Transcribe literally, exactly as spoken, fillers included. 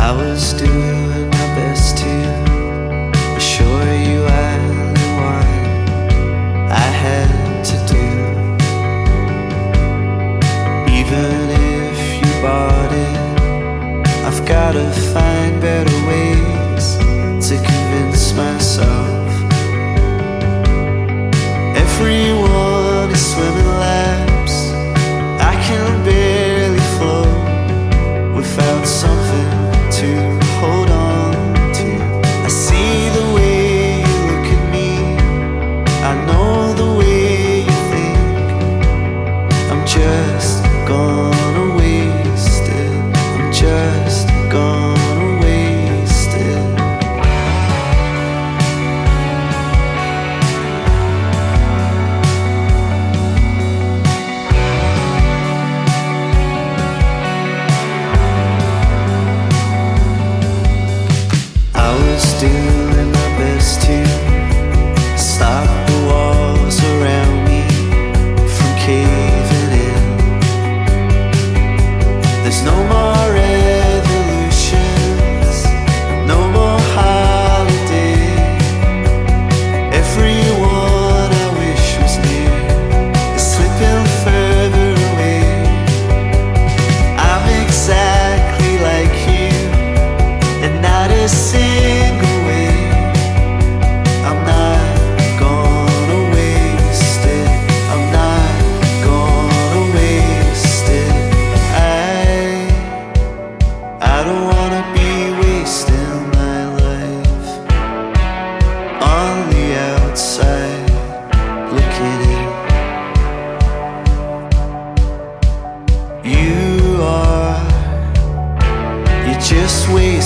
I was doing my best to assure you I knew what I had to do. Even if you bought it, I've gotta find better ways to convince myself. Everyone is swimming laps. I can barely float without something to hold on to. I see the way you look at me, I know the way you think. I'm just gonna waste it, I'm just gonna waste it. I was doing my best to stop the walls around me from caving in. There's no more revolutions, no more holiday. Everyone I wish was near is slipping further away. I'm exactly like you, and not a single way. I'm not gonna waste it, I'm not gonna waste it. I, I don't wanna be wasting my life on the outside looking in. You are, you're just waiting